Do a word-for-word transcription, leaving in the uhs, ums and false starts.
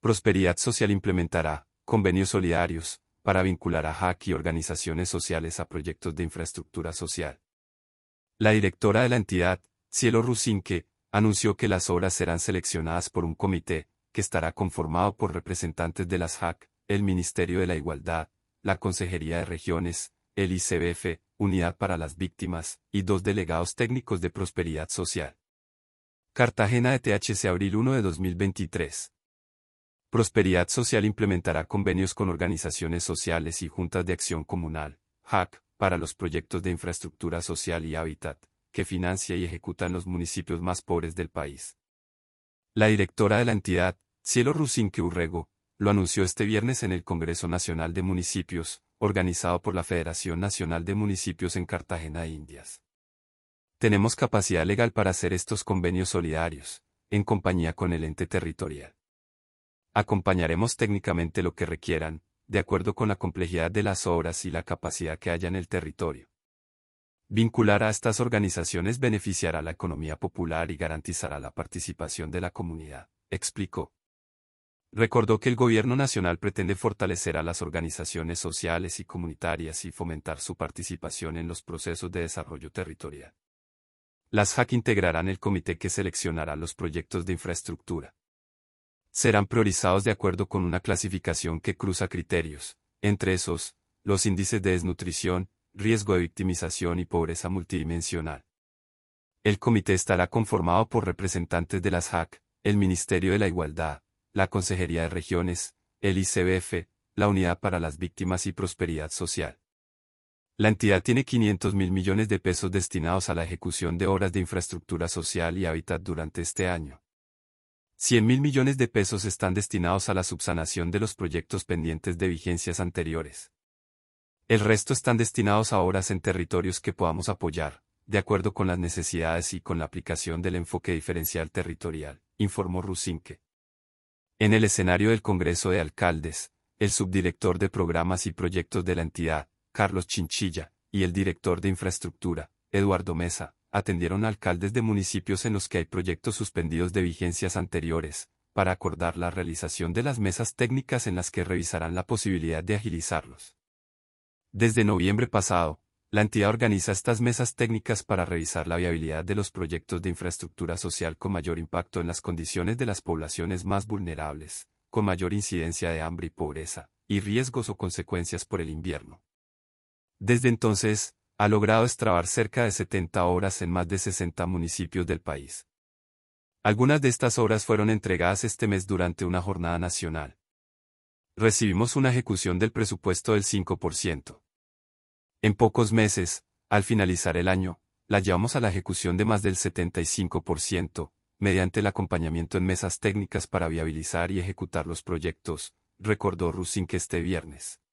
Prosperidad Social implementará convenios solidarios para vincular a H A C y organizaciones sociales a proyectos de infraestructura social. La directora de la entidad, Cielo Rusinque, anunció que las obras serán seleccionadas por un comité, que estará conformado por representantes de las H A C, el Ministerio de la Igualdad, la Consejería de Regiones, el I C B F, Unidad para las Víctimas, y dos delegados técnicos de Prosperidad Social. Cartagena de T H C abril primero de dos mil veintitrés. Prosperidad Social implementará convenios con organizaciones sociales y juntas de acción comunal, H A C, para los proyectos de infraestructura social y hábitat, que financia y ejecutan los municipios más pobres del país. La directora de la entidad, Cielo Rusinque Urrego, lo anunció este viernes en el Congreso Nacional de Municipios, organizado por la Federación Nacional de Municipios en Cartagena de Indias. Tenemos capacidad legal para hacer estos convenios solidarios, en compañía con el ente territorial. Acompañaremos técnicamente lo que requieran, de acuerdo con la complejidad de las obras y la capacidad que haya en el territorio. Vincular a estas organizaciones beneficiará a la economía popular y garantizará la participación de la comunidad, explicó. Recordó que el Gobierno Nacional pretende fortalecer a las organizaciones sociales y comunitarias y fomentar su participación en los procesos de desarrollo territorial. Las H A C integrarán el comité que seleccionará los proyectos de infraestructura. Serán priorizados de acuerdo con una clasificación que cruza criterios, entre esos, los índices de desnutrición, riesgo de victimización y pobreza multidimensional. El comité estará conformado por representantes de las H A C, el Ministerio de la Igualdad, la Consejería de Regiones, el I C B F, la Unidad para las Víctimas y Prosperidad Social. La entidad tiene quinientos mil millones de pesos destinados a la ejecución de obras de infraestructura social y hábitat durante este año. cien mil millones de pesos están destinados a la subsanación de los proyectos pendientes de vigencias anteriores. El resto están destinados a obras en territorios que podamos apoyar, de acuerdo con las necesidades y con la aplicación del enfoque diferencial territorial, informó Rusinque. En el escenario del Congreso de Alcaldes, el subdirector de Programas y Proyectos de la entidad, Carlos Chinchilla, y el director de Infraestructura, Eduardo Mesa, atendieron a alcaldes de municipios en los que hay proyectos suspendidos de vigencias anteriores, para acordar la realización de las mesas técnicas en las que revisarán la posibilidad de agilizarlos. Desde noviembre pasado, la entidad organiza estas mesas técnicas para revisar la viabilidad de los proyectos de infraestructura social con mayor impacto en las condiciones de las poblaciones más vulnerables, con mayor incidencia de hambre y pobreza, y riesgos o consecuencias por el invierno. Desde entonces, ha logrado extrabar cerca de setenta obras en más de sesenta municipios del país. Algunas de estas obras fueron entregadas este mes durante una jornada nacional. Recibimos una ejecución del presupuesto del cinco por ciento. En pocos meses, al finalizar el año, la llevamos a la ejecución de más del setenta y cinco por ciento, mediante el acompañamiento en mesas técnicas para viabilizar y ejecutar los proyectos, recordó Rusinque este viernes.